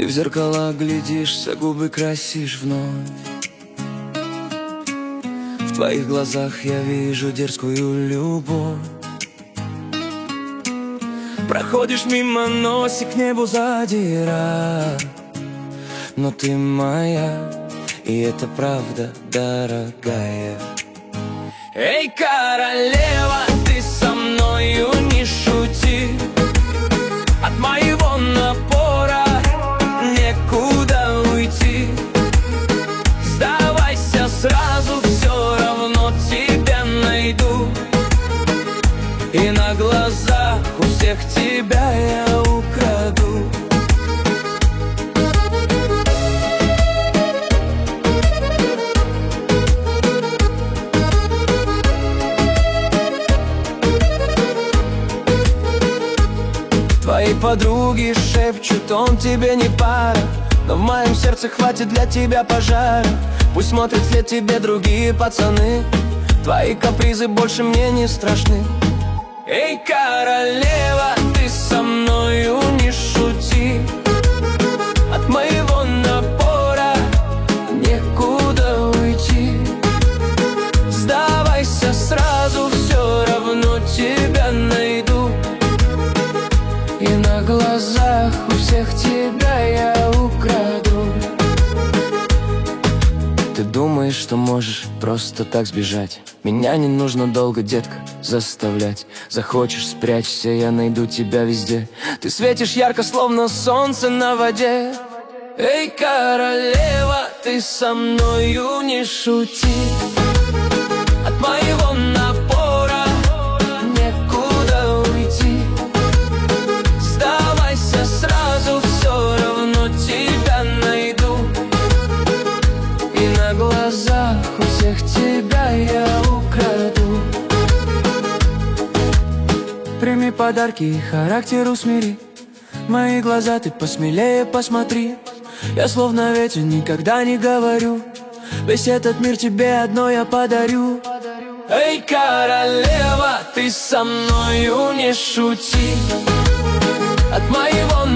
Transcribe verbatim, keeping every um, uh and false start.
в зеркала глядишься, губы красишь вновь. В твоих глазах я вижу дерзкую любовь. Проходишь мимо, носик к небу задира, но ты моя, и это правда, дорогая. Эй, королева, ты со мною не шути. От моего напора некуда уйти. Сдавайся сразу, все равно тебя найду. И на глазах у всех тебя я украду. Твои подруги шепчут, он тебе не пара, но в моем сердце хватит для тебя пожара. Пусть смотрят вслед тебе другие пацаны, твои капризы больше мне не страшны. Эй, королева, ты со мною не шути. От моего напора некуда уйти. Сдавайся сразу, все равно тебя найду. И на глазах у всех тебя я украду. Ты думаешь, что можешь просто так сбежать? Меня не нужно долго, детка, заставлять. Захочешь, спрячься, я найду тебя везде. Ты светишь ярко, словно солнце на воде. Эй, королева, ты со мною не шути. От моего напора некуда уйти. Сдавайся сразу, все равно тебя найду. И на глазах у всех тебя я украду. Прими подарки и характер усмири. Мои глаза ты посмелее посмотри. Я словно ветер, никогда не говорю. Весь этот мир тебе одно я подарю. Эй, королева, ты со мною не шути. От моего